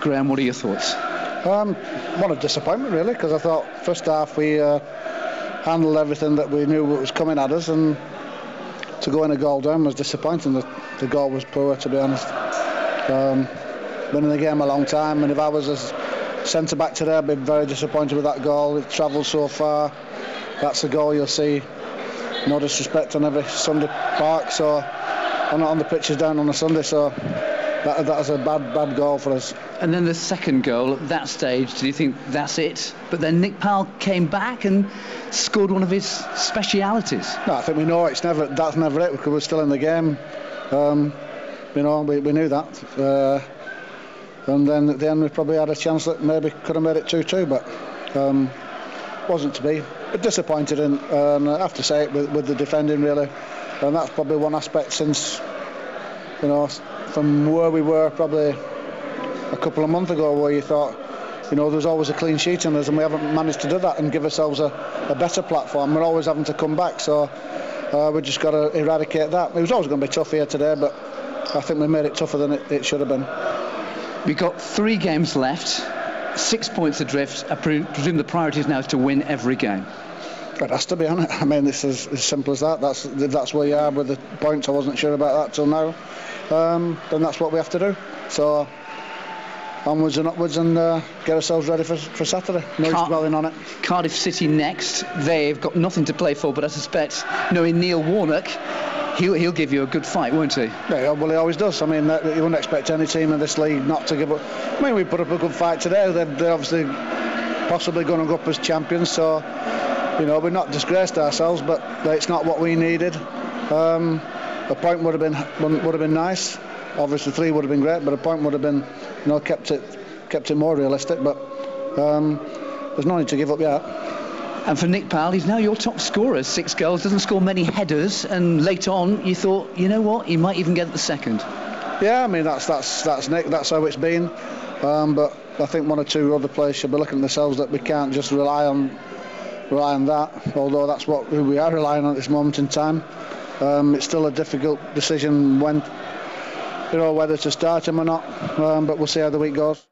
Graham, what are your thoughts? What a disappointment, really, because I thought first half we handled everything that we knew was coming at us, and to go in a goal down was disappointing. The goal was poor, to be honest. Been in the game a long time, and if I was a centre back today, I'd be very disappointed with that goal. It travelled so far. That's a goal you'll see, no disrespect, on every Sunday park. So I'm not on the pitches down on a Sunday, so that was a bad goal for us. And then the second goal, at that stage, do you think that's it? But then Nick Powell came back and scored one of his specialities. No, I think we know that's never it, because we're still in the game. We knew that. And then at the end we probably had a chance that maybe could have made it 2-2, but wasn't to be. But disappointed, and I have to say it with the defending, really. And that's probably one aspect since, from where we were probably a couple of months ago, where you thought, there's always a clean sheet in us, and we haven't managed to do that and give ourselves a better platform. We're always having to come back, so we just got to eradicate that. It was always going to be tough here today, but I think we made it tougher than it should have been. We've got 3 games left, 6 points adrift. I presume the priority is now to win every game. It has to be, on it. I mean, it's as simple as that. That's where you are with the points. I wasn't sure about that till now. Then that's what we have to do. So onwards and upwards, and get ourselves ready for Saturday. No dwelling on it. Cardiff City next. They've got nothing to play for, but I suspect, knowing Neil Warnock, he'll give you a good fight, won't he? Yeah, well, he always does. I mean, you wouldn't expect any team in this league not to give up. I mean, we put up a good fight today. They're obviously possibly going to go up as champions, so we're not disgraced ourselves, but it's not what we needed. A point would have been nice. Obviously 3 would have been great, but a point would have been, kept it more realistic. But there's no need to give up yet. And for Nick Powell, he's now your top scorer, 6 goals, doesn't score many headers, and late on you thought, you know what, he might even get the second. Yeah, I mean, that's Nick, that's how it's been. But I think 1 or 2 other players should be looking at themselves, that we can't just rely on that, although that's who we are relying on at this moment in time. It's still a difficult decision whether to start him or not, but we'll see how the week goes.